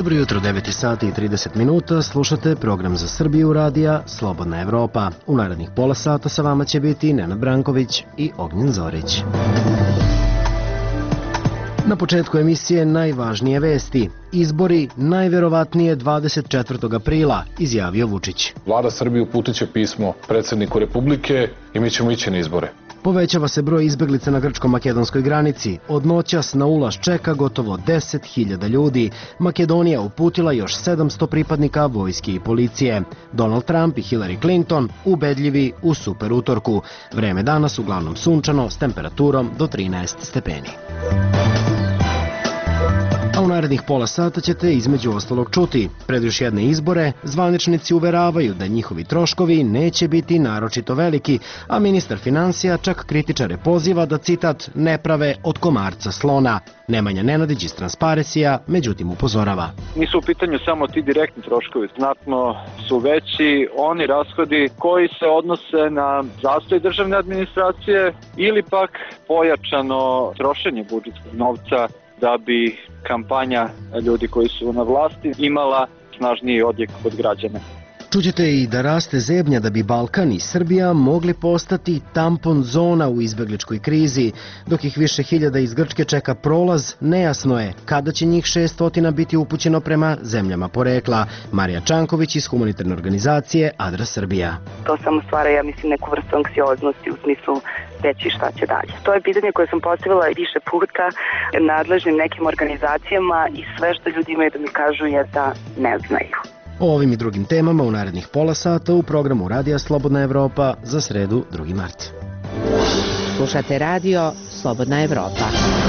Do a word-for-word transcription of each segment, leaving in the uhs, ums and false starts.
Dobro jutro, devet sati i trideset minuta, slušate program za Srbiju radija Slobodna Evropa. U narednih pola sata sa vama će biti Nenad Branković i Ognjen Zorić. Na početku emisije najvažnije vesti. Izbori najverovatnije dvadeset četvrtog aprila, izjavio Vučić. Vlada Srbije uputit će pismo predsjedniku Republike i mi ćemo ići na izbore. Povećava se broj izbeglica na grčko-makedonskoj granici. Od noćas na ulaz čeka gotovo deset hiljada ljudi. Makedonija uputila još sedamsto pripadnika vojske i policije. Donald Trump i Hillary Clinton ubedljivi u super utorku. Vreme danas uglavnom sunčano s temperaturom do trinaest stepeni. A u narednih pola sata ćete između ostalog čuti. Pred još jedne izbore, zvaničnici uveravaju da njihovi troškovi neće biti naročito veliki, a ministar finansija čak kritičare poziva da, citat, ne prave od komarca slona. Nemanja Nenadić iz Transparencija, međutim, upozorava. Nisu u pitanju samo ti direktni troškovi, znatno su veći oni rashodi koji se odnose na zastoj državne administracije ili pak pojačano trošenje budžetskog novca da bi kampanja ljudi koji su na vlasti imala snažniji odjek kod građana. Čućete i da raste zebnja da bi Balkan i Srbija mogli postati tampon zona u izbegličkoj krizi. Dok ih više hiljada iz Grčke čeka prolaz, nejasno je kada će njih šeststo biti upućeno prema zemljama porekla. Marija Čanković iz humanitarne organizacije Adra Srbija. To samo stvara, ja mislim, neku vrstu anksioznosti u smislu reći šta će dalje. To je pitanje koje sam postavila više puta nadležnim nekim organizacijama i sve što ljudi imaju da mi kažu je da ne znaju. O ovim i drugim temama u narednih pola sata u programu Radija Slobodna Evropa za sredu drugi mart. Slušate radio Slobodna Evropa.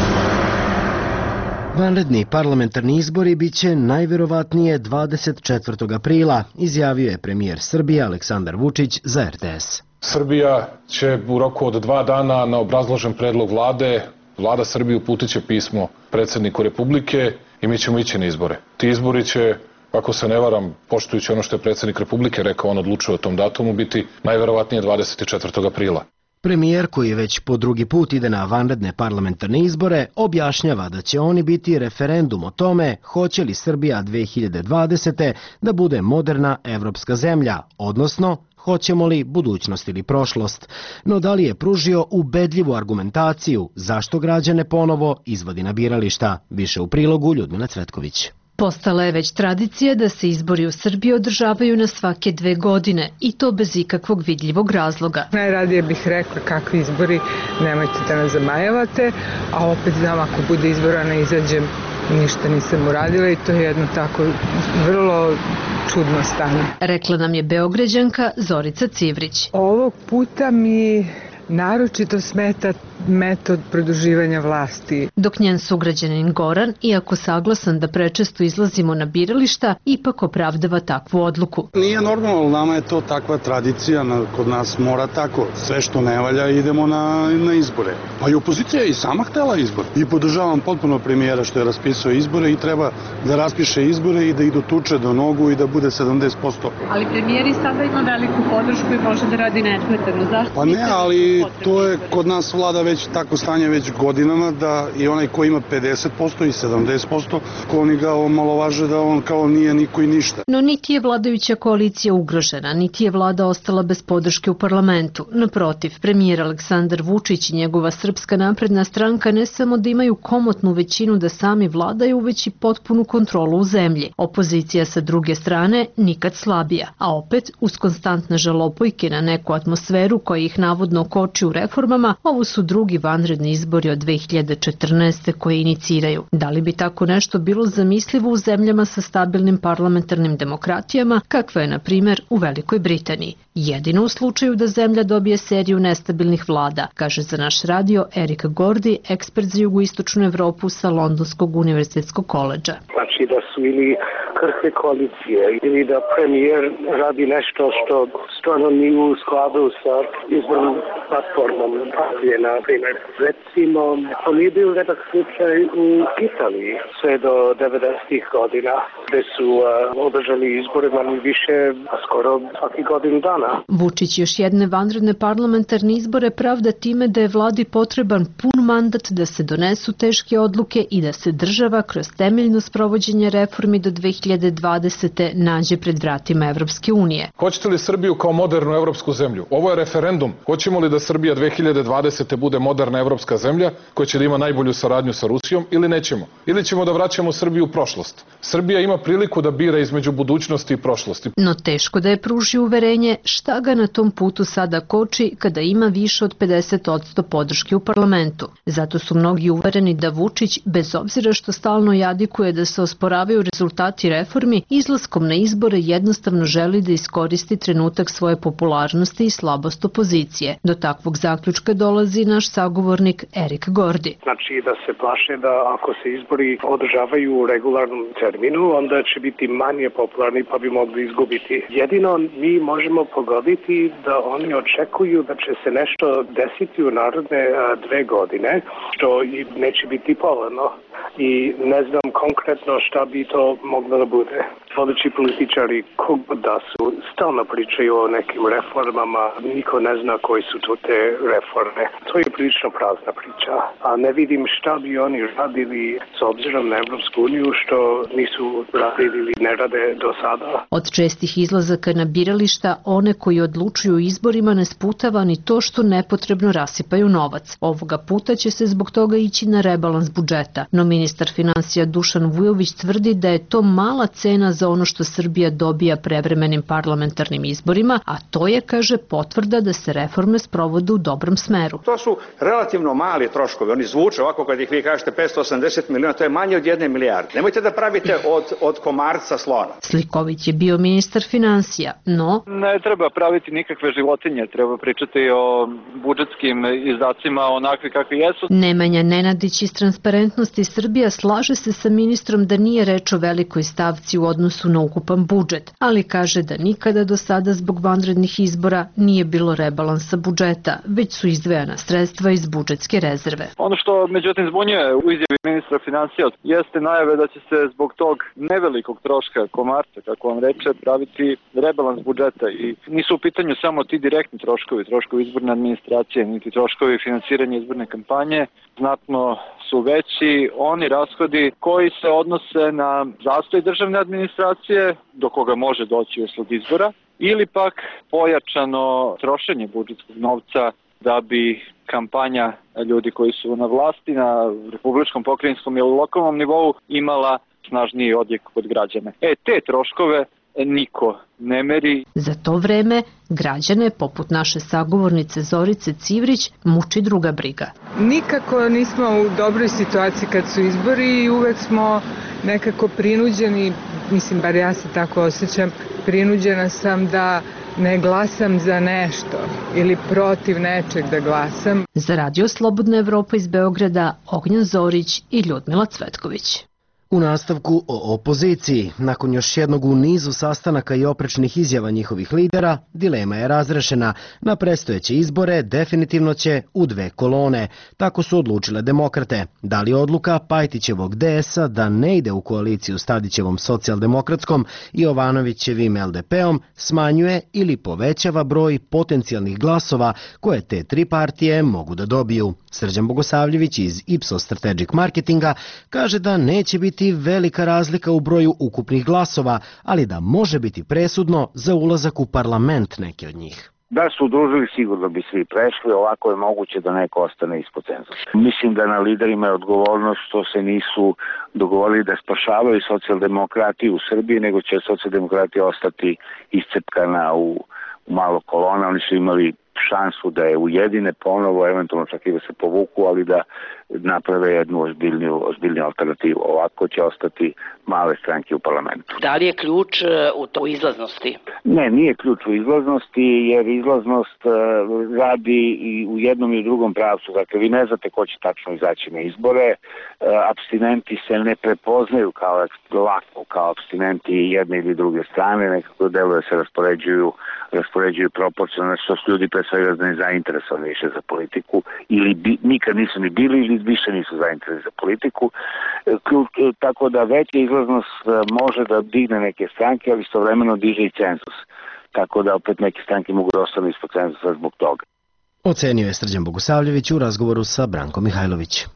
Vanredni parlamentarni izbori biće najverovatnije dvadeset četvrtog aprila, izjavio je premijer Srbije Aleksandar Vučić za er te es. Srbija će u roku od dva dana na obrazložen predlog vlade, Vlada Srbije uputit će pismo predsjedniku Republike i mi ćemo ići na izbore. Ti izbori će, ako se ne varam, poštujući ono što je predsjednik Republike rekao, on odlučuje o tom datumu, biti najverovatnije dvadeset četvrtog aprila. Premijer, koji već po drugi put ide na vanredne parlamentarne izbore, objašnjava da će oni biti referendum o tome hoće li Srbija dve hiljade dvadesete. da bude moderna evropska zemlja, odnosno hoćemo li budućnost ili prošlost. No da li je pružio ubedljivu argumentaciju zašto građane ponovo izvodi na birališta? Više u prilogu Ljudmila Cvetković. Postala je već tradicija da se izbori u Srbiji održavaju na svake dve godine i to bez ikakvog vidljivog razloga. Najradije bih rekla kakvi izbori, nemojte da nas zamajavate, a opet znam ako bude izbora ne izađem, ništa nisam uradila i to je jedno tako vrlo čudno stanje. Rekla nam je Beograđanka Zorica Civrić. Ovog puta mi naročito smeta metod produživanja vlasti. Dok njen sugrađanin Goran, iako saglasan da prečesto izlazimo na birališta, ipak opravdava takvu odluku. Nije normalno, nama je to takva tradicija, kod nas mora tako. Sve što ne valja idemo na, na izbore. Pa i opozicija je i sama htela izbor. I podržavam potpuno premijera što je raspisao izbore i treba da raspiše izbore i da idu tuče do nogu i da bude sedamdeset posto. Ali premijer i sada ima veliku podršku i može da radi nesmetano. Zašto? Pa ne, ali to je kod nas vlada već tako stanje već godinama da i onaj ko ima pedeset posto i sedamdeset posto, ko oni ga omalovaže da on kao nije niko i ništa. No niti je vladajuća koalicija ugrožena, niti je vlada ostala bez podrške u parlamentu. Naprotiv, premijer Aleksandar Vučić i njegova Srpska napredna stranka ne samo da imaju komotnu većinu da sami vladaju, već i potpunu kontrolu u zemlji. Opozicija sa druge strane nikad slabija, a opet uz konstantne žalopojke na neku atmosferu koja ih navodno koči u reformama, ovo su drugi vanredni izbori od dve hiljade četrnaeste. koje iniciraju. Da li bi tako nešto bilo zamislivo u zemljama sa stabilnim parlamentarnim demokratijama, kakva je, na primjer, u Velikoj Britaniji? Jedino u slučaju da zemlja dobije seriju nestabilnih vlada, kaže za naš radio Erik Gordi, ekspert za jugoistočnu Evropu sa Londonskog univerzitetskog koledža. Znači da su ili krhke koalicije ili da premijer radi nešto što stvarno nije u skladu sa izbornom platformom. Je, na primjer, recimo, to nije bio redak slučaj u Italiji sve do devedesetih godina. gde su uh, održali izbore manje više skoro svaki godinu dana. Vučić još jedne vanredne parlamentarne izbore pravda time da je vladi potreban pun mandat da se donesu teške odluke i da se država kroz temeljno sprovođenje reformi do dve hiljade dvadesete nađe pred vratima Evropske unije. Hoćete li Srbiju kao modernu evropsku zemlju? Ovo je referendum. Hoćemo li da Srbija dve hiljade dvadesete bude moderna evropska zemlja koja će da ima najbolju saradnju sa Rusijom ili nećemo? Ili ćemo da vraćamo Srbiju u prošlost? Srbija ima priliku da bira između budućnosti i prošlosti. No teško da je pruži uverenje šta ga na tom putu sada koči kada ima više od pedeset odsto podrške u parlamentu. Zato su mnogi uvereni da Vučić, bez obzira što stalno jadikuje da se osporavaju rezultati reformi, izlaskom na izbore jednostavno želi da iskoristi trenutak svoje popularnosti i slabost opozicije. Do takvog zaključka dolazi naš sagovornik Erik Gordi. Znači da se plaše da ako se izbori održavaju u regularnom terminu, onda će biti manje popularni pa bi mogli izgubiti. Jedino mi možemo pogoditi da oni očekuju da će se nešto desiti u narodne dve godine, što i neće biti povoljno. I ne znam konkretno šta bi to moglo da bude. Vodeći političari kogod da su stalno pričaju o nekim reformama, niko ne zna koji su to te reforme. To je prilično prazna priča, a ne vidim šta bi oni radili s obzirom na Evropsku uniju što nisu radili ili ne rade do sada. Od čestih izlazaka na birališta one koji odlučuju o izborima ne sputava ni to što nepotrebno rasipaju novac. Ovoga puta će se zbog toga ići na rebalans budžeta, no ministar finansija Dušan Vujović tvrdi da je to mala cena za ono što Srbija dobija prevremenim parlamentarnim izborima, a to je, kaže, potvrda da se reforme sprovode u dobrom smeru. To su relativno mali troškovi, oni zvuče ovako kad ih vi kažete petsto osamdeset miliona, to je manje od jedne milijarde. Nemojte da pravite od, od komarca slona. Sliković je bio ministar finansija, no... Ne treba praviti nikakve životinje, treba pričati o budžetskim izdacima onakvi kakvi jesu. Nemanja Nenadić iz Transparentnosti Srbija slaže se sa ministrom da nije reč o velikoj stavci u odnosu na ukupan budžet, ali kaže da nikada do sada zbog vanrednih izbora nije bilo rebalansa budžeta, već su izdvojena sredstva iz budžetske rezerve. Ono što međutim zbunjuje u izjavi ministra finansija jeste najave da će se zbog tog nevelikog troška komarca, kako vam reče, praviti rebalans budžeta i nisu u pitanju samo ti direktni troškovi, troškovi izborne administracije, niti troškovi finansiranja izborne kampanje, znatno su veći oni rashodi koji se odnose na zastoj državne administracije, do koga može doći usled izbora, ili pak pojačano trošenje budžetskog novca da bi kampanja ljudi koji su na vlasti, na republičkom, pokrajinskom ili lokalnom nivou imala snažniji odjek kod građana. E, te troškove niko ne meri. Za to vreme građane, poput naše sagovornice Zorice Civrić, muči druga briga. Nikako nismo u dobroj situaciji kad su izbori i uvek smo nekako prinuđeni, mislim, bar ja se tako osjećam, prinuđena sam da ne glasam za nešto ili protiv nečeg da glasam. Za Radio Slobodna Evropa iz Beograda, Ognjan Zorić i Ljudmila Cvetković. U nastavku o opoziciji, nakon još jednog u nizu sastanaka i oprečnih izjava njihovih lidera, dilema je razrešena. Na predstojeće izbore definitivno će u dve kolone. Tako su odlučile demokrate. Da li odluka Pajtićevog D S-a da ne ide u koaliciju s Tadićevom socijaldemokratskom i Jovanovićevim L D P-om smanjuje ili povećava broj potencijalnih glasova koje te tri partije mogu da dobiju? Srđan Bogosavljević iz Ipsos Strategic Marketinga kaže da neće biti velika razlika u broju ukupnih glasova, ali da može biti presudno za ulazak u parlament neke od njih. Da su udružili, sigurno bi svi prešli, ovako je moguće da neko ostane ispod cenzusa. Mislim da na liderima je odgovornost što se nisu dogovorili da spašavaju socijaldemokratiju u Srbiji, nego će socijaldemokratija ostati iscepkana u, u malo kolona. Oni su imali šansu da je ujedine ponovo, eventualno čak i da se povuku, ali da naprave jednu ozbiljniju, ozbiljniju alternativu. Ovako će ostati male stranke u parlamentu. Da li je ključ u to izlaznosti? Ne, nije ključ u izlaznosti, jer izlaznost uh, radi i u jednom i u drugom pravcu. Dakle, vi ne znate ko će tačno izaći na izbore. Uh, abstinenti se ne prepoznaju kao lako, kao abstinenti jedne ili druge strane. Nekako deluje se raspoređuju, raspoređuju proporcionalno, što su ljudi pre svega nezainteresovani više za politiku ili bi, nikad nisu ni bili ili više nisu zainteresovani za politiku. Tako da veća izlaznost može da digne neke stranke, ali istovremeno diže i cenzus. Tako da opet neke stranke mogu da ostane ispod cenzusa zbog toga. Ocenio je Srđan Bogosavljević u razgovoru sa Brankom Mihajlović.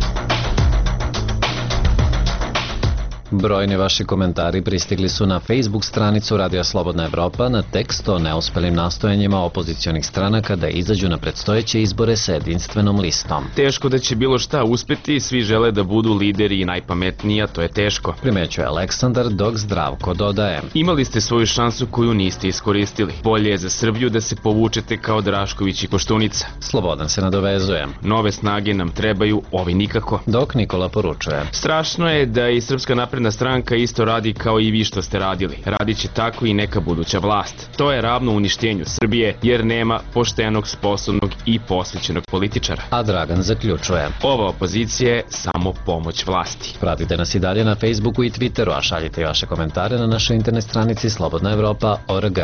Brojni vaši komentari pristigli su na Facebook stranicu Radija Slobodna Evropa na tekst o neuspelim nastojanjima opozicionih stranaka da izađu na predstojeće izbore sa jedinstvenom listom. Teško da će bilo šta uspeti, svi žele da budu lideri i najpametniji, a to je teško. Primećuje Aleksandar, dok Zdravko dodaje. Imali ste svoju šansu koju niste iskoristili. Bolje je za Srbiju da se povučete kao Drašković i Koštunica. Slobodan se nadovezuje. Nove snage nam trebaju, ovi nikako. Dok Nikola poručuje. Strašno je da i Srpska napredna stranka isto radi kao i vi što ste radili. Radit će tako i neka buduća vlast. To je ravno uništenju Srbije jer nema poštenog, sposobnog i posvećenog političara. A Dragan zaključuje. Ova opozicija je samo pomoć vlasti. Pratite nas i dalje na Facebooku i Twitteru, a šaljite i vaše komentare na našoj internet stranici slobodna evropa tačka org.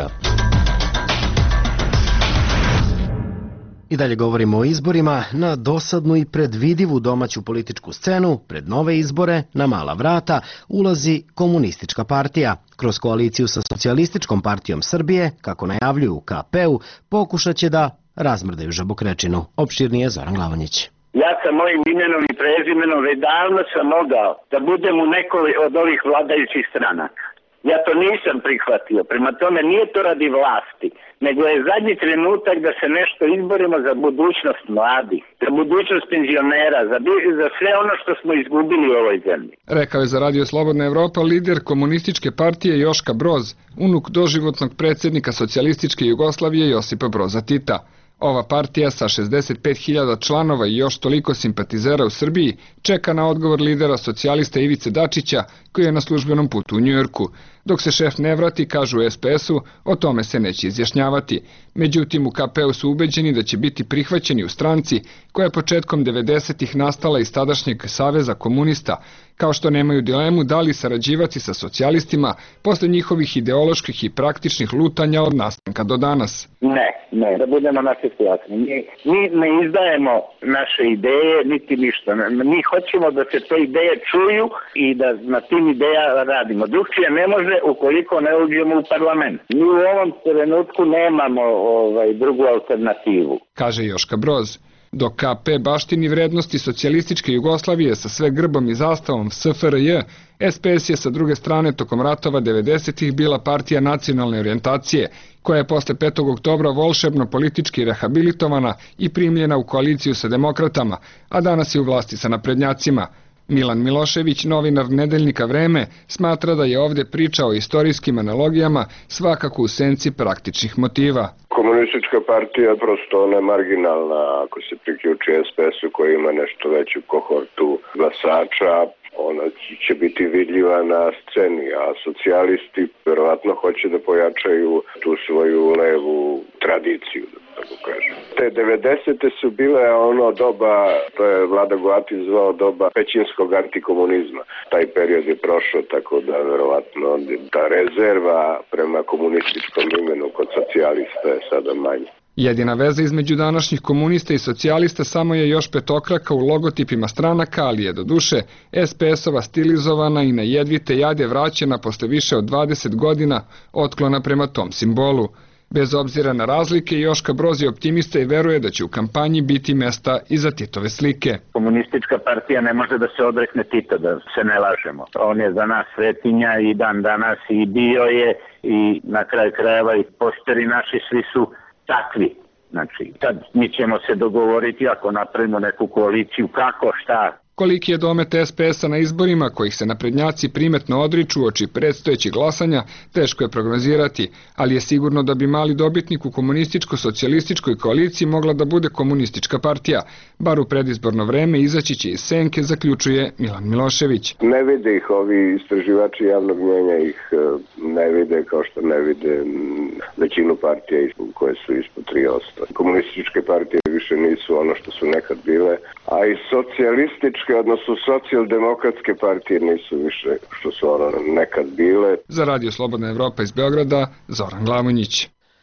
I dalje govorimo o izborima. Na dosadnu i predvidivu domaću političku scenu, pred nove izbore, na mala vrata, ulazi Komunistička partija. Kroz koaliciju sa Socijalističkom partijom Srbije, kako najavljuju u K P-u, pokušat će da razmrdaju žabokrečinu. Opširnije Zoran Glavonjić. Ja sa mojim imenom i prezimenom već davno sam mogao da budem u nekoj od ovih vladajućih stranaka. Ja to nisam prihvatio, prema tome nije to radi vlasti, nego je zadnji trenutak da se nešto izborimo za budućnost mladih, za budućnost penzionera, za, za sve ono što smo izgubili u ovoj zemlji. Rekao je za Radio Slobodna Evropa lider Komunističke partije Joška Broz, unuk doživotnog predsjednika Socijalističke Jugoslavije Josipa Broza Tita. Ova partija sa šezdeset pet hiljada članova i još toliko simpatizera u Srbiji čeka na odgovor lidera socijalista Ivice Dačića, koji je na službenom putu u Njujorku. Dok se šef ne vrati, kažu u S P S-u, o tome se neće izjašnjavati. Međutim, u K P-u su ubeđeni da će biti prihvaćeni u stranci koja je početkom devedesetih nastala iz tadašnjeg Saveza komunista, kao što nemaju dilemu da li sarađivati sa socijalistima posle njihovih ideoloških i praktičnih lutanja od nastanka do danas. Ne, ne, da budemo naše jasni. Mi, mi ne izdajemo naše ideje, niti ništa. Mi hoćemo da se te ideje čuju i da na tim ideja radimo. Drugčije ne može ukoliko ne uđemo u parlament. Mi u ovom trenutku nemamo ovaj, drugu alternativu. Kaže Joška Broz. Dok K P baštini vrednosti socijalističke Jugoslavije sa sve grbom i zastavom S F R J, S P S je sa druge strane tokom ratova devedesetih bila partija nacionalne orijentacije, koja je posle petog oktobra volšebno politički rehabilitovana i primljena u koaliciju sa demokratama, a danas je u vlasti sa naprednjacima. Milan Milošević, novinar Nedeljnika Vreme, smatra da je ovde priča o istorijskim analogijama svakako u senci praktičnih motiva. Komunistička partija je prosto ona marginalna ako se priključi S P S-u koji ima nešto veću kohortu glasača, ona će biti vidljiva na sceni, a socijalisti verovatno hoće da pojačaju tu svoju levu tradiciju, tako kažem. Te devedesete su bile ono doba, to je Vlada Goatin zvao doba pećinskog antikomunizma. Taj period je prošao, tako da verovatno ta rezerva prema komunističkom imenu kod socijalista je sada manja. Jedina veza između današnjih komunista i socijalista samo je još petokraka u logotipima stranaka, ali je do duše S P S-ova stilizovana i na jedvite jade vraćena posle više od dvadeset godina otklona prema tom simbolu. Bez obzira na razlike, Joška Broz je optimista i veruje da će u kampanji biti mesta i za Titove slike. Komunistička partija ne može da se odrekne Tita, da se ne lažemo. On je za nas svetinja i dan danas i bio je i na kraju krajeva i posteri naši svi su takvi. Znači, tad mi ćemo se dogovoriti ako napravimo neku koaliciju, kako, šta. Koliki je domet S P S-a na izborima, kojih se naprednjaci primetno odriču oči predstojećih glasanja, teško je prognozirati, ali je sigurno da bi mali dobitnik u komunističko-socijalističkoj koaliciji mogla da bude Komunistička partija. Bar u predizborno vreme izaći će iz senke, zaključuje Milan Milošević. Ne vide ih ovi istraživači javnog mnjenja, ih ne vide kao što ne vide većinu partija koje su ispod tri posto. Komunističke partije više nisu ono što su nekad bile, a i socijalističke, odnosno socijaldemokratske partije nisu više što su ono nekad bile. Za Radio Slobodna Evropa iz Beograda, Zoran Glavonjić.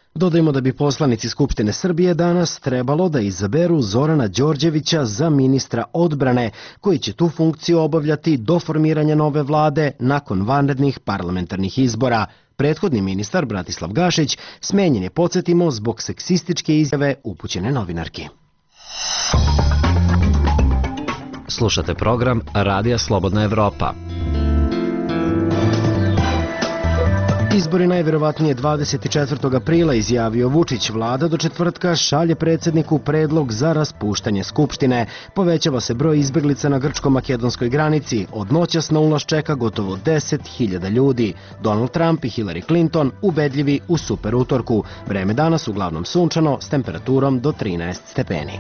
Dodajmo da bi poslanici Skupštine Srbije danas trebalo da izaberu Zorana Đorđevića za ministra odbrane, koji će tu funkciju obavljati do formiranja nove vlade nakon vanrednih parlamentarnih izbora. Prethodni ministar Bratislav Gašić smenjen je, podsjetimo, zbog seksističke izjave upućene novinarki. Slušate program Radija Slobodna Evropa. Izbori najverovatnije dvadeset četvrtog aprila, izjavio Vučić. Vlada do četvrtka šalje predsjedniku predlog za raspuštanje Skupštine. Povećava se broj izbeglica na grčko-makedonskoj granici. Od noćas na ulaz čeka gotovo deset hiljada ljudi. Donald Trump i Hillary Clinton ubedljivi u super utorku. Vreme danas uglavnom sunčano s temperaturom do trinaest stepeni.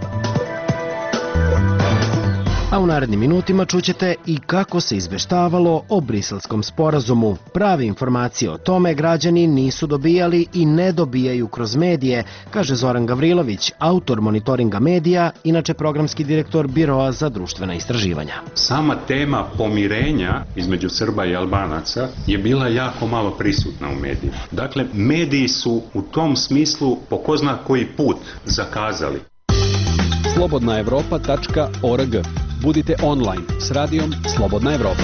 A u narednim minutima čućete i kako se izveštavalo o Briselskom sporazumu. Prave informacije o tome građani nisu dobijali i ne dobijaju kroz medije, kaže Zoran Gavrilović, autor monitoringa medija, inače programski direktor Biroa za društvena istraživanja. Sama tema pomirenja između Srba i Albanaca je bila jako malo prisutna u medijima. Dakle, mediji su u tom smislu po ko zna koji put zakazali. slobodna evropa tačka org. Budite online s radijom Slobodna Evropa.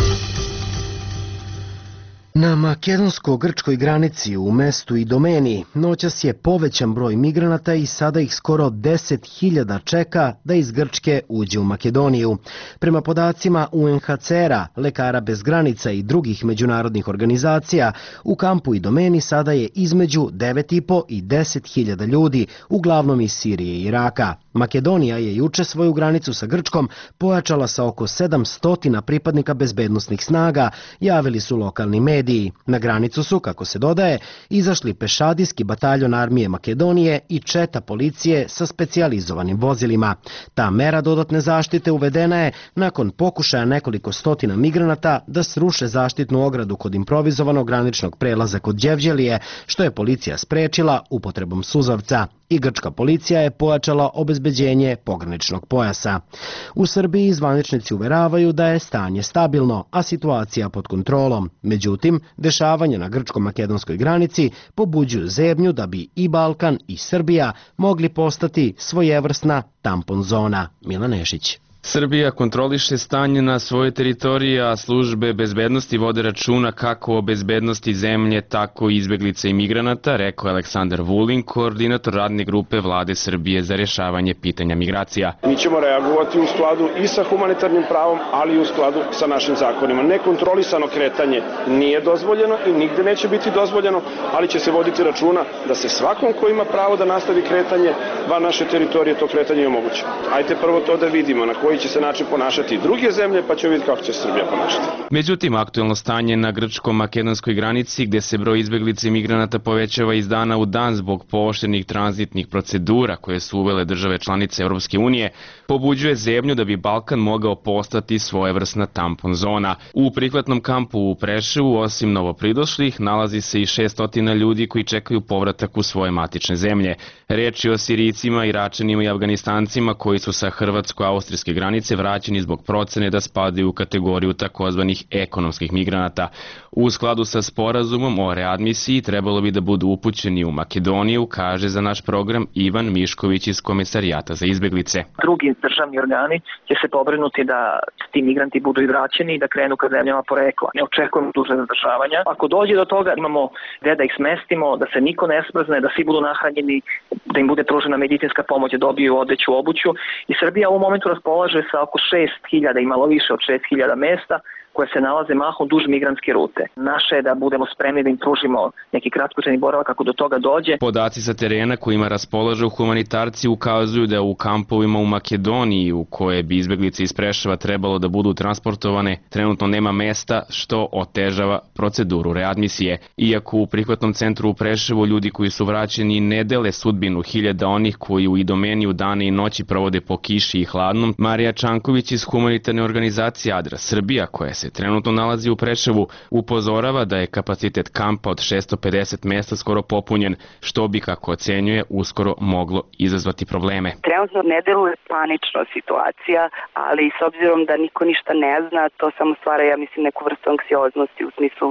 Na makedonsko-grčkoj granici u mestu Idomeni noćas je povećan broj migranata i sada ih skoro deset hiljada čeka da iz Grčke uđe u Makedoniju. Prema podacima U N H C R-a, Lekara bez granica i drugih međunarodnih organizacija, u kampu Idomeni sada je između devet i po i deset hiljada ljudi, uglavnom iz Sirije i Iraka. Makedonija je juče svoju granicu sa Grčkom pojačala sa oko sedamsto pripadnika bezbednosnih snaga, javili su lokalni mediji. Na granicu su, kako se dodaje, izašli pešadijski bataljon armije Makedonije i četa policije sa specijalizovanim vozilima. Ta mera dodatne zaštite uvedena je nakon pokušaja nekoliko stotina migranata da sruše zaštitnu ogradu kod improvizovanog graničnog prelaza kod Đevđelije, što je policija sprečila upotrebom suzavca. I grčka policija je pojačala obezbeđenje pograničnog pojasa. U Srbiji zvaničnici uveravaju da je stanje stabilno, a situacija pod kontrolom. Međutim, dešavanja na grčko-makedonskoj granici pobuđuju zebnju da bi i Balkan i Srbija mogli postati svojevrsna tampon zona. Milan Nešić. Srbija kontroliše stanje na svojoj teritoriji, a službe bezbednosti vode računa kako o bezbednosti zemlje, tako i izbeglica i migranata, rekao je Aleksandar Vulin, koordinator radne grupe Vlade Srbije za rješavanje pitanja migracija. Mi ćemo reagovati u skladu i sa humanitarnim pravom, ali i u skladu sa našim zakonima. Nekontrolisano kretanje nije dozvoljeno i nigde neće biti dozvoljeno, ali će se voditi računa da se svakom ko ima pravo da nastavi kretanje van naše teritorije to kretanje omogući. Ajde prvo to da vidimo na koji će se način ponašati i druge zemlje, pa ćemo vidjeti kako će Srbija ponašati. Međutim, aktuelno stanje na grčko-makedonskoj granici, gde se broj izbeglica i migranata povećava iz dana u dan zbog pooštrenih tranzitnih procedura koje su uvele države članice Europske unije, pobuđuje zebnju da bi Balkan mogao postati svojevrsna tampon zona. U prihvatnom kampu u Preševu, osim novopridošlih, nalazi se i šessto ljudi koji čekaju povratak u svoje matične zemlje. Reč je o Sirijcima, Iračanima i Afganistancima koji su sa hrvatsko-austrijske granice vraćeni zbog procene da spadaju u kategoriju takozvanih ekonomskih migranata. U skladu sa sporazumom o readmisiji trebalo bi da budu upućeni u Makedoniju, kaže za naš program Ivan Mišković iz Komesarijata za izbeglice. Drugi državni organi će se pobrinuti da ti migranti budu i vraćeni i da krenu ka zemljama porekla. Ne očekujemo duže zadržavanja. Ako dođe do toga, imamo gde da ih smestimo, da se niko ne sprzne, da svi budu nahranjeni, da im bude pružena medicinska pomoć, da dobiju odeću, obuću. I Srbija u ovom momentu raspolaže sa oko šest hiljada, imalo više od šest hiljada mesta koje se nalaze mahom duž migrantske rute. Naše je da budemo spremni da im pružimo neki kratkotrajni boravak ako do toga dođe. Podaci sa terena kojima raspolažu humanitarci ukazuju da u kampovima u Makedoniji u koje bi izbeglice iz Preševa trebalo da budu transportovane trenutno nema mesta, što otežava proceduru readmisije. Iako u prihvatnom centru u Preševu ljudi koji su vraćeni ne dele sudbinu hiljada onih koji u Idomeni u dane i noći provode po kiši i hladnom, Marija Čanković iz humanitarne organizacije Adra Srbija, koja se trenutno nalazi u Preševu, upozorava da je kapacitet kampa od šessto pedeset mesta skoro popunjen, što bi, kako ocenjuje, uskoro moglo izazvati probleme. Trenutno ne deluje panična situacija, ali s obzirom da niko ništa ne zna, to samo stvara, ja mislim, neku vrstu anksioznosti u smislu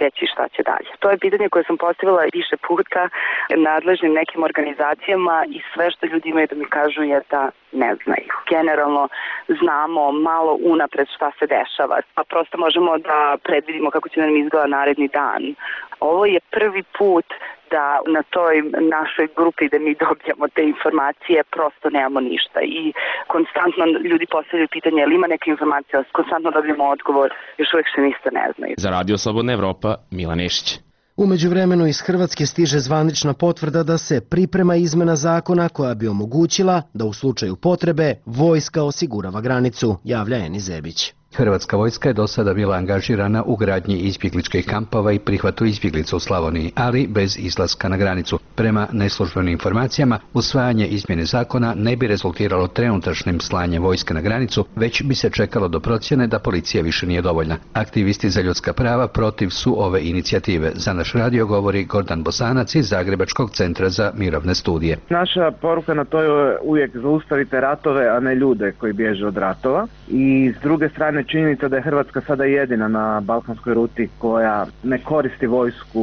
teći šta će dalje. To je pitanje koje sam postavila više puta nadležnim nekim organizacijama i sve što ljudi imaju da mi kažu je da ne znaju. Generalno znamo malo unapred šta se dešava, pa prosto možemo da predvidimo kako će nam izgleda naredni dan. Ovo je prvi put da na toj našoj grupi da mi dobijamo te informacije, prosto nemamo ništa i konstantno ljudi postavljaju pitanje ili ima neka informacija, konstantno dobijemo odgovor, još uvijek se ništa ne znaju. Za Radio Slobodna Evropa, Milan Nešić. U međuvremenu iz Hrvatske stiže zvanična potvrda da se priprema izmena zakona koja bi omogućila da u slučaju potrebe vojska osigurava granicu, javlja Eni Zebić. Hrvatska vojska je do sada bila angažirana u gradnji izbjegličkih kampova i prihvatu izbjeglica u Slavoniji, ali bez izlaska na granicu. Prema neslužbenim informacijama, usvajanje izmjene zakona ne bi rezultiralo trenutačnim slanjem vojske na granicu, već bi se čekalo do procjene da policija više nije dovoljna. Aktivisti za ljudska prava protiv su ove inicijative. Za naš radio govori Gordan Bosanac iz Zagrebačkog centra za mirovne studije. Naša poruka na to je uvijek zaustavite ratove, a ne ljude koji bježe od ratova. I s druge strane činjenica da je Hrvatska sada jedina na balkanskoj ruti koja ne koristi vojsku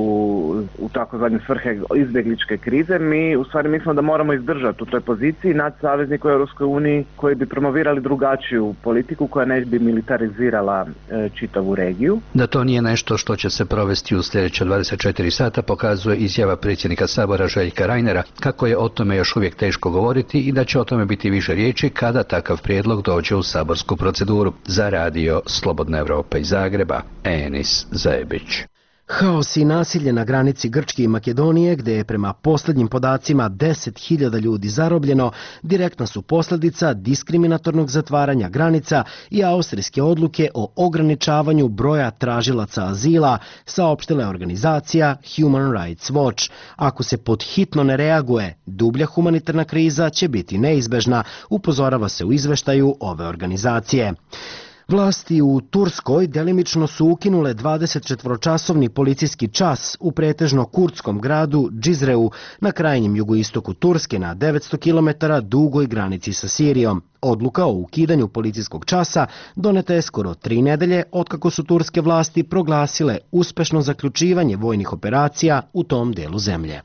u takozvane svrhe izbjegličke krize. Mi u stvari mislimo da moramo izdržati u toj poziciji nad savezniku u Europskoj uniji koji bi promovirali drugačiju politiku koja ne bi militarizirala e, čitavu regiju. Da to nije nešto što će se provesti u sljedeća dvadeset četiri sata pokazuje izjava predsjednika Sabora Željka Reinera kako je o tome još uvijek teško govoriti i da će o tome biti više riječi kada takav prijedlog dođe u saborsku proceduru. Za radio Slobodna Evropa iz Zagreba, Enis Zebić. Haos i nasilje na granici Grčke i Makedonije, gdje je prema posljednjim podacima deset hiljada ljudi zarobljeno, direktna su posljedica diskriminatornog zatvaranja granica i austrijske odluke o ograničavanju broja tražilaca azila, saopštila je organizacija Human Rights Watch. Ako se pod hitno ne reaguje, dublja humanitarna kriza će biti neizbežna, upozorava se u izveštaju ove organizacije. Vlasti u Turskoj delimično su ukinule dvadesetčetvoročasovni policijski čas u pretežno kurdskom gradu Džizreu na krajnjem jugoistoku Turske na devetsto kilometara dugoj granici sa Sirijom. Odluka o ukidanju policijskog časa doneta je skoro tri nedelje otkako su turske vlasti proglasile uspešno zaključivanje vojnih operacija u tom delu zemlje.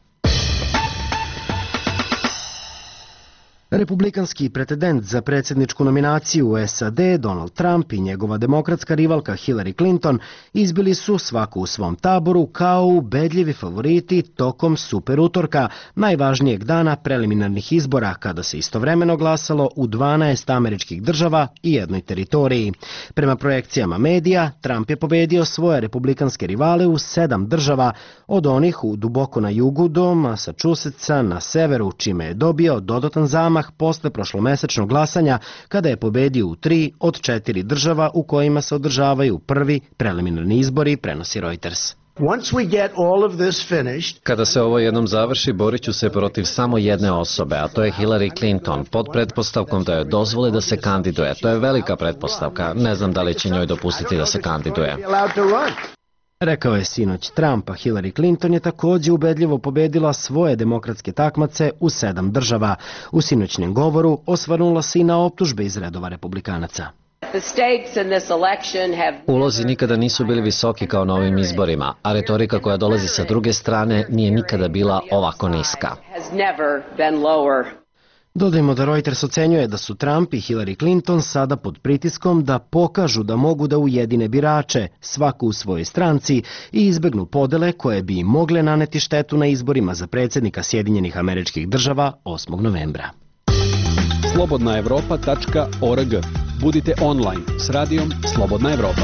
Republikanski pretendent za predsjedničku nominaciju u S A D, Donald Trump i njegova demokratska rivalka Hillary Clinton izbili su svaku u svom taboru kao ubedljivi favoriti tokom super utorka, najvažnijeg dana preliminarnih izbora, kada se istovremeno glasalo u dvanaest američkih država i jednoj teritoriji. Prema projekcijama medija, Trump je pobedio svoje republikanske rivale u sedam država, od onih u duboko na jugu do Massachusettsa na severu, čime je dobio dodatan zamah posle prošlomesečnog glasanja kada je pobedio u tri od četiri država u kojima se održavaju prvi preliminarni izbori, prenosi Reuters. Kada se ovo jednom završi, borit ću se protiv samo jedne osobe, a to je Hillary Clinton, pod pretpostavkom da joj dozvole da se kandiduje. To je velika pretpostavka, ne znam da li će njoj dopustiti da se kandiduje. Rekao je sinoć Trump, a Hillary Clinton je također ubedljivo pobedila svoje demokratske takmace u sedam država. U sinoćnjem govoru osvrnula se i na optužbe iz redova republikanaca. Ulozi nikada nisu bili visoki kao na ovim izborima, a retorika koja dolazi sa druge strane nije nikada bila ovako niska. Dodajmo da Reuters ocenjuje da su Trump i Hillary Clinton sada pod pritiskom da pokažu da mogu da ujedine birače, svaku u svojoj stranci, i izbegnu podele koje bi im mogle naneti štetu na izborima za predsjednika Sjedinjenih Američkih Država osmog novembra. slobodna evropa tačka org. Budite online s radijom Slobodna Evropa.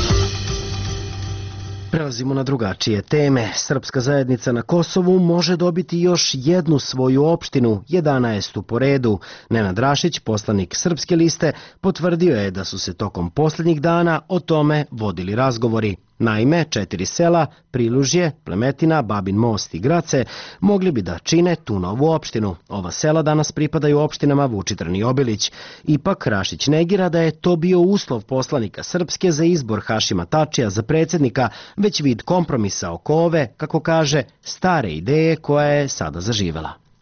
Prelazimo na drugačije teme. Srpska zajednica na Kosovu može dobiti još jednu svoju opštinu, jedanaestu po redu. Nenad Rašić, poslanik Srpske liste, potvrdio je da su se tokom posljednjih dana o tome vodili razgovori. Naime, četiri sela, Prilužje, Plemetina, Babin Most i Grace, mogli bi da čine tu novu opštinu. Ova sela danas pripadaju opštinama Vučitrn i Obilić. Ipak Rašić negira da je to bio uslov poslanika Srpske za izbor Hašima Tačija za predsjednika, već vid kompromisa oko ove, kako kaže, stare ideje koja je sada zaživela.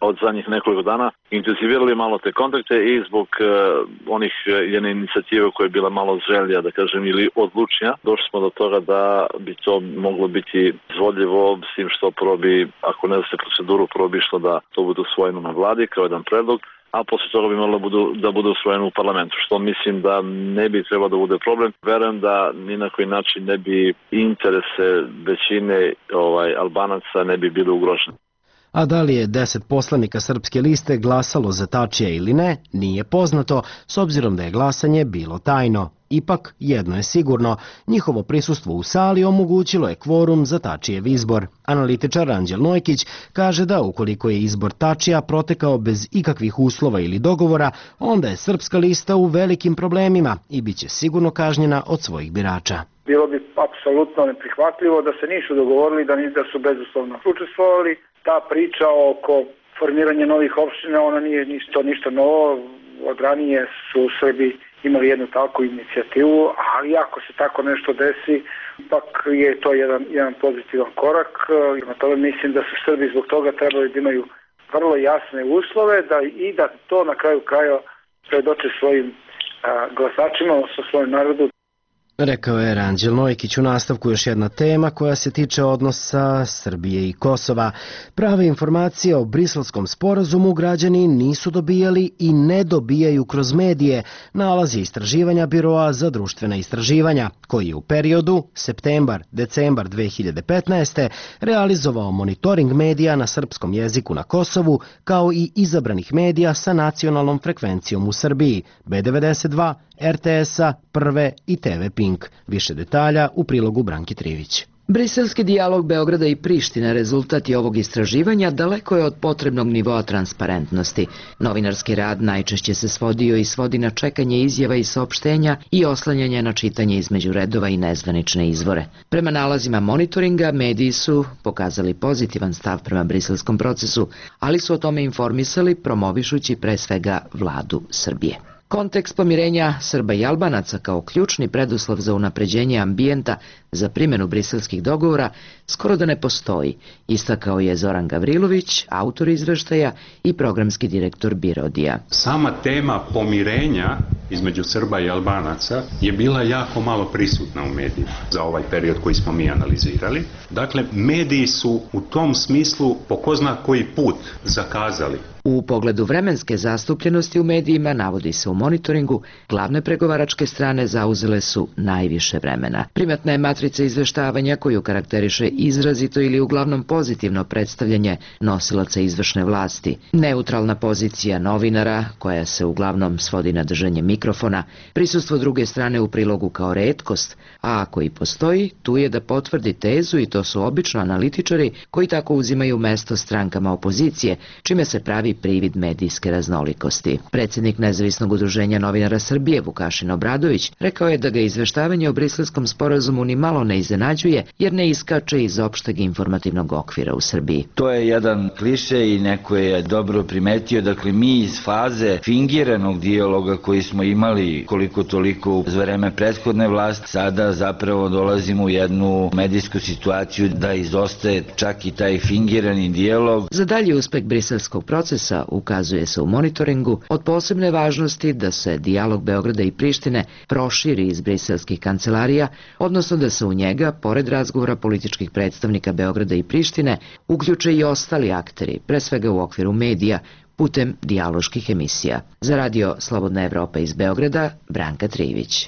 od zadnjih nekoliko dana intenzivirali malo te kontakte i zbog uh, onih jedne inicijative koja je bila malo želja, da kažem, ili odlučnja, došli smo do toga da bi to moglo biti izvodljivo, s tim što prvo bi, ako ne da se proceduru, prvo bi išlo da to bude usvojeno na vladi kao jedan predlog, a posle toga bi moralo budu, da bude usvojeno u parlamentu, što mislim da ne bi trebalo da bude problem. Verujem da ni na koji način ne bi interese većine ovaj, Albanaca ne bi bili ugroženi. A da li je deset poslanika Srpske liste glasalo za Tačija ili ne, nije poznato, s obzirom da je glasanje bilo tajno. Ipak, jedno je sigurno, njihovo prisustvo u sali omogućilo je kvorum za Tačijev izbor. Analitičar Anđel Nojkić kaže da ukoliko je izbor Tačija protekao bez ikakvih uslova ili dogovora, onda je Srpska lista u velikim problemima i bit će sigurno kažnjena od svojih birača. Bilo bi apsolutno neprihvatljivo da se nisu dogovorili, da da su bezuslovno učestvovali. Ta priča oko formiranja novih opština, ona nije ništa, ništa novo. Od ranije su Srbi imali jednu takvu inicijativu, ali ako se tako nešto desi, ipak je to jedan, jedan pozitivan korak. Na tome mislim da su Srbi zbog toga trebali da imaju vrlo jasne uslove da, i da to na kraju kraja predoče svojim a, glasačima, odnosno svojim narodu. Rekao je Anđel Nojkić. U nastavku još jedna tema koja se tiče odnosa Srbije i Kosova. Prave informacije o Briselskom sporazumu građani nisu dobijali i ne dobijaju kroz medije, nalazi istraživanja Biroa za društvena istraživanja, koji je u periodu septembar-decembar dve hiljade petnaeste. realizovao monitoring medija na srpskom jeziku na Kosovu, kao i izabranih medija sa nacionalnom frekvencijom u Srbiji, B devedeset dva, R T S-a, Prve i T V Pink. Više detalja u prilogu Branki Trivić. Briselski dijalog Beograda i Prištine rezultat je ovog istraživanja daleko je od potrebnog nivoa transparentnosti. Novinarski rad najčešće se svodio i svodi na čekanje izjava i saopštenja i oslanjanje na čitanje između redova i nezvanične izvore. Prema nalazima monitoringa, mediji su pokazali pozitivan stav prema briselskom procesu, ali su o tome informisali promovišući pre svega vladu Srbije. Kontekst pomirenja Srba i Albanaca kao ključni preduslov za unapređenje ambijenta za primjenu briselskih dogovora skoro da ne postoji, istakao je Zoran Gavrilović, autor izveštaja i programski direktor Birodija. Sama tema pomirenja između Srba i Albanaca je bila jako malo prisutna u medijima za ovaj period koji smo mi analizirali. Dakle, mediji su u tom smislu po ko zna koji put zakazali. U pogledu vremenske zastupljenosti u medijima, navodi se u monitoringu, glavne pregovaračke strane zauzele su najviše vremena. Primatna je matrica izveštavanja koju karakteriše izrazito ili uglavnom pozitivno predstavljanje nosilaca izvršne vlasti. Neutralna pozicija novinara, koja se uglavnom svodi na držanje mikrofona, prisustvo druge strane u prilogu kao retkost, a ako i postoji, tu je da potvrdi tezu i to su obično analitičari koji tako uzimaju mesto strankama opozicije, čime se pravi privid medijske raznolikosti. Predsjednik Nezavisnog udruženja novinara Srbije Vukašin Obradović rekao je da ga izveštavanje o Briselskom sporazumu ni malo ne iznenađuje jer ne iskače iz opšteg informativnog okvira u Srbiji. To je jedan kliše i neko je dobro primetio. Dakle, mi iz faze fingiranog dijaloga koji smo imali koliko toliko za vreme prethodne vlasti, sada zapravo dolazimo u jednu medijsku situaciju da izostaje čak i taj fingirani dijalog. Za dalji uspeh briselskog procesa ukazuje se u monitoringu od posebne važnosti da se dijalog Beograda i Prištine proširi iz briselskih kancelarija, odnosno da se u njega, pored razgovora političkih predstavnika Beograda i Prištine, uključe i ostali akteri, pre svega u okviru medija, putem dijaloških emisija. Za radio Slobodna Evropa iz Beograda, Branka Trivić.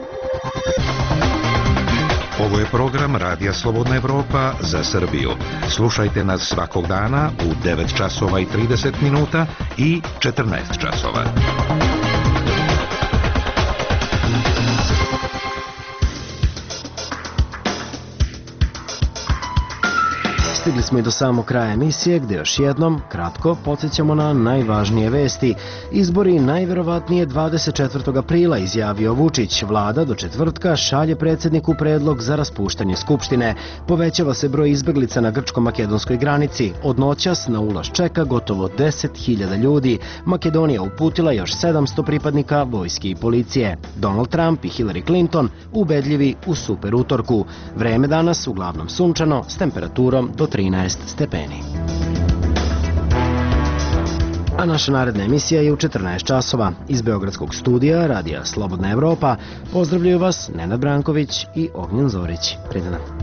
Ovo je program Radija Slobodna Evropa za Srbiju. Slušajte nas svakog dana u devet časova i trideset minuta i četrnaest časova. Stigli smo i do samog kraja emisije gde još jednom, kratko, podsjećamo na najvažnije vesti. Izbori najverovatnije dvadeset četvrtog aprila, izjavio Vučić. Vlada do četvrtka šalje predsjedniku predlog za raspuštanje Skupštine. Povećava se broj izbeglica na grčko-makedonskoj granici. Od noćas na ulaz čeka gotovo deset hiljada ljudi. Makedonija uputila još sedamsto pripadnika vojske i policije. Donald Trump i Hillary Clinton ubedljivi u super utorku. Vreme danas uglavnom sunčano s temperaturom do trinaest stepeni. A naša naredna emisija je u četrnaest časova. Iz Beogradskog studija Radija Slobodna Evropa pozdravljaju vas Nenad Branković i Ognjen Zorić. Prijatno.